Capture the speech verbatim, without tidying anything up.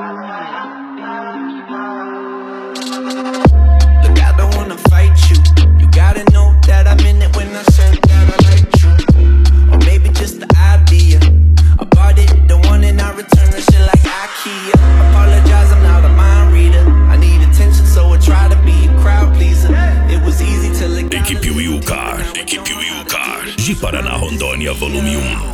Look, I don't wanna fight you. You gotta know that I meant it when I said that I liked you. Or maybe just the idea. I bought it, the one and I returned the shit like IKEA. Apologize, I'm not a mind reader. I need attention, so I try to be a crowd pleaser. It was easy till it got Equipe Wilcar, Equipe Wilcar, de Paraná, Rondônia, volume um.